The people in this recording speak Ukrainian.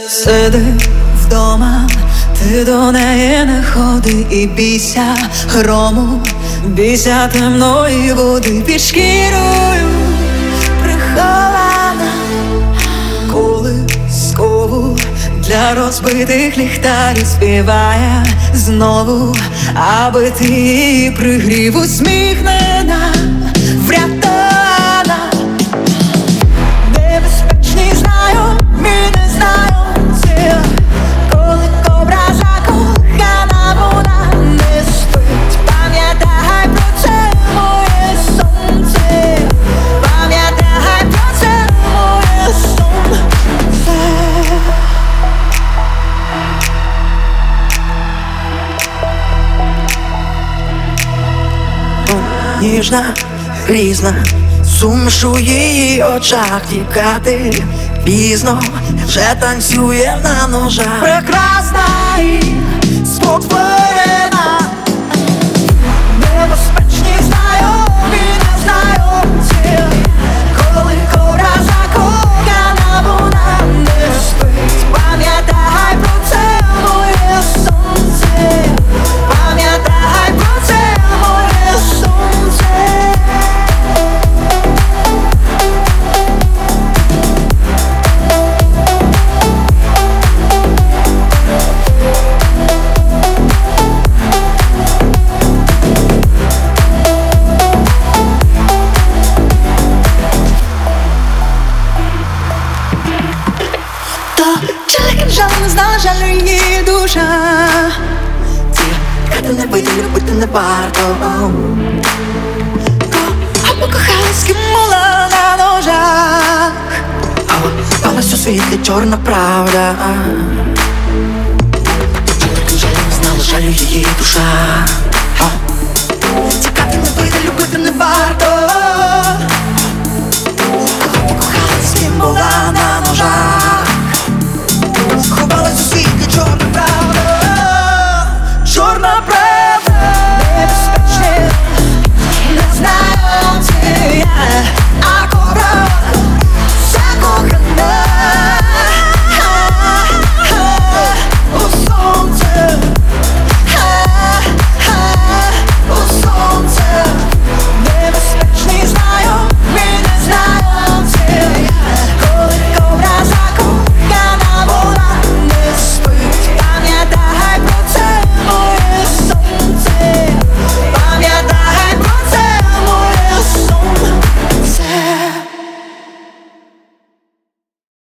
Сиди вдома, ти до неї не ходи і бійся грому, бійся темної води під шкірою прихована, колискову для розбитих ліхтарів співає знову, аби ти її пригрів, усміхнена, врятована. Небезпечний знайомі, не знайомці, коли кобра закохана, вона не спить. Пам'ятай про це, моє сонце, пам'ятай про це, моє сонце. Ніжна, грізна, суміш у її очах, тікати пізно, вже танцює на ножах. Прекрасна і спокійна, небезпечні знайомі, незнайомці, коли кобра закохана, вона не спить. Пам'ятай про це, моє сонце, пам'ятай про це, моє сонце. Жаль, не знала, жаль її душа. Тікати не вийти, любити не варто. А покохалась, ким була на ножах. Палась у світлі чорна правда. Жаль, не знала, жаль її душа. Тікати не вийти, любити не варто. Покохалась, ким була